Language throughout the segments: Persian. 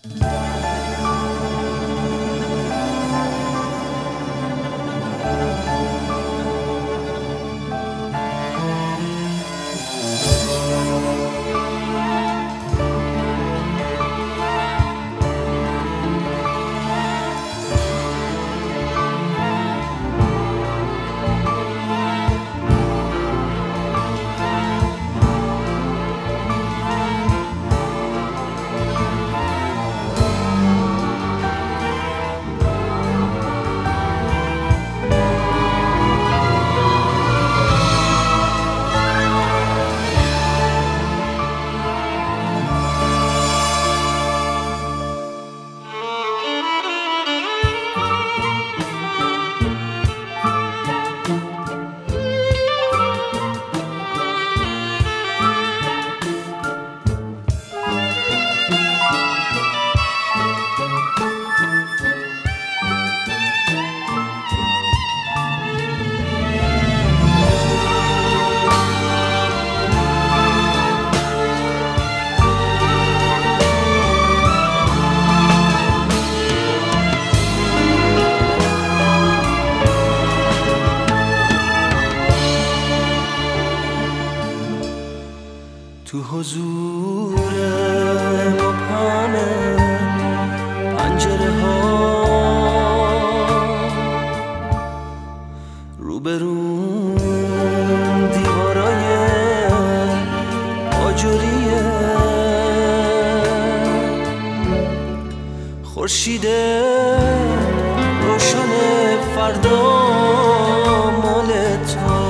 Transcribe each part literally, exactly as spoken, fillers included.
تو حضور مبهم پنجره ها روبرون دیوارای آجوریه، خورشید روشن فردا مال تو،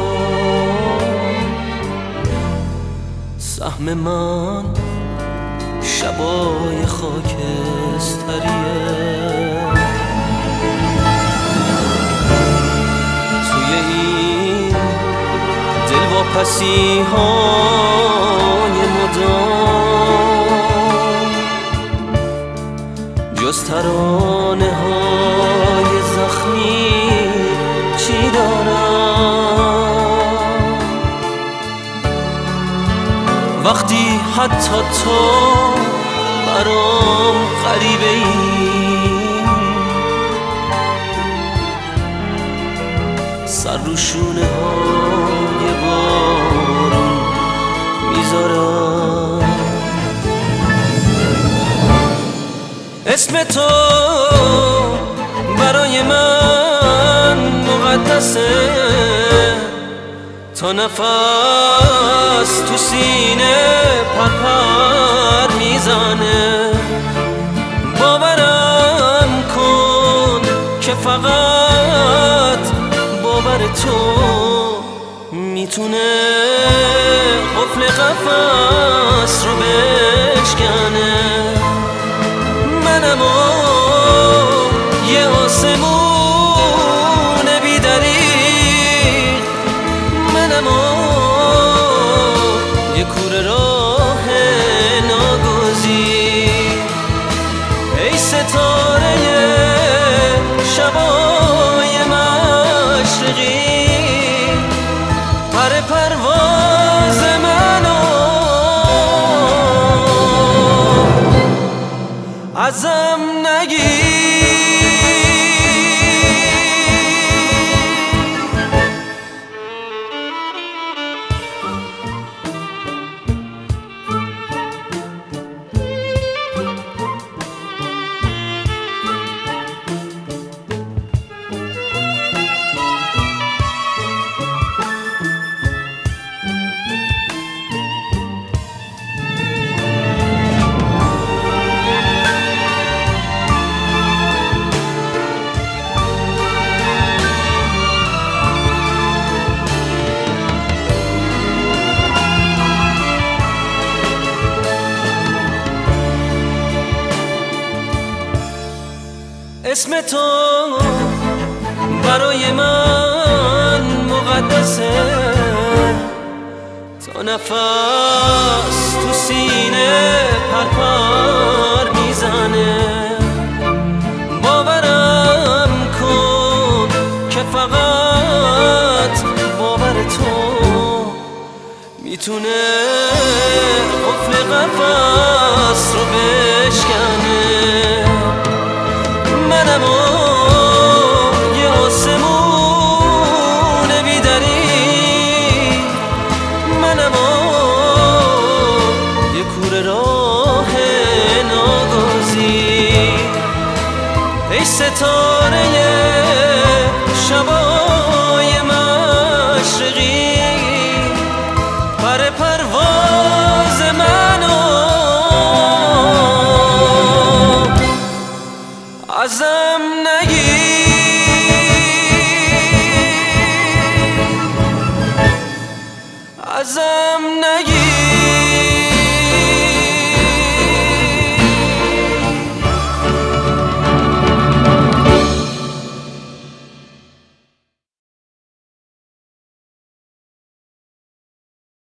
سهم من شبای خاکستریه، توی این دلواپسی های مدام جز ترانه های زخمی چی دارم؟ وقتی حتی تو برام غریبه ای، سر رو شونه های بارون میذارم، اسم تو برای من مقدسه، تا نفس تو سینه پرپر میزنه، باورم کن که فقط باور تو میتونه قفل قفس رو بشکنه، منم و یه آسمون بی‌دریغ، منم و یه کوره راه ناگزیر، ای ستاره شبای مشرقی، پر پرواز منو ازم نگیر. اسم تو برای من مقدسه، تا نفس تو سینه پرپر میزنه، باورم کن که فقط باور تو میتونه قفل قفس رو بشکنه، ای ستاره شبا